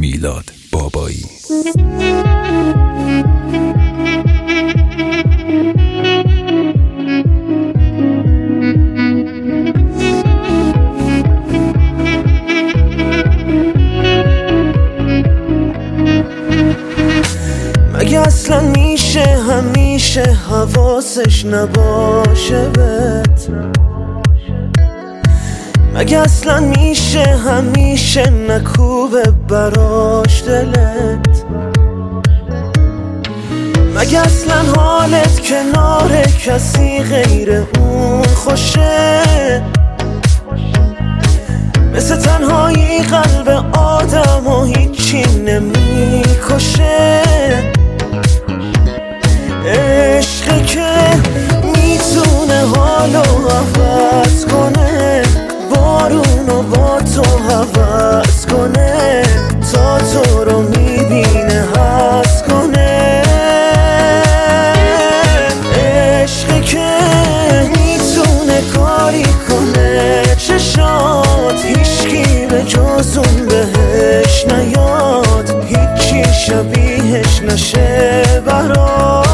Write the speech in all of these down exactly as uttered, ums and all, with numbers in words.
میلاد بابایی. مگه اصلا میشه همیشه حواسش نباشه بهت؟ مگه اصلا میشه همیشه نکوبه براش دلت؟ مگه اصلا حالت کنار کسی غیر اون خوشه؟ مثل تنهایی قلب آدم و هیچی نمیکشه. عشقه که میتونه حالو عوض کنه، بارونو با تو حوض کنه، تا تو رو میبینه حس کنه. عشقه که میتونه کاری کنه چشات هیچکی به جز اون بهش نیاد، هیچی شبیهش نشه برات.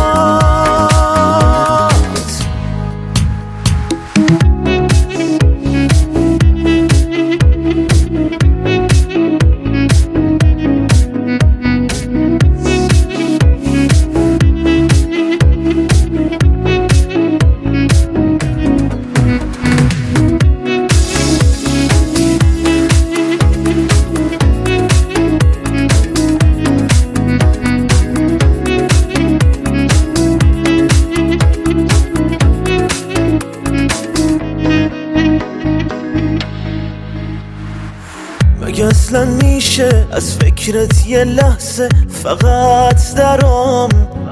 مگه اصلا میشه از فکرت یه لحظه فقط درام؟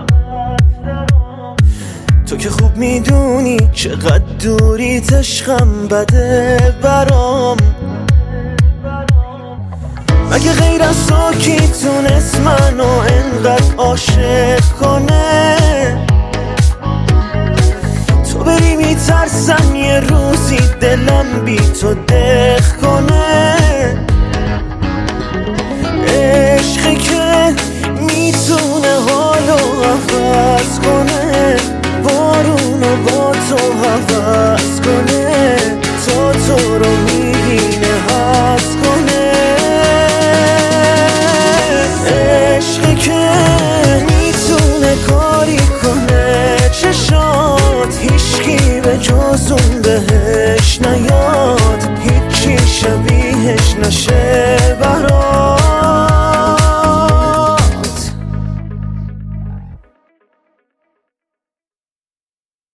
تو که خوب میدونی چقدر دوری عشقم بده برام. مگه غیر از تو کی تونست منو انقدر عاشق کنه؟ تو بری میترسم یه روزی دلم بی تو دق کنه.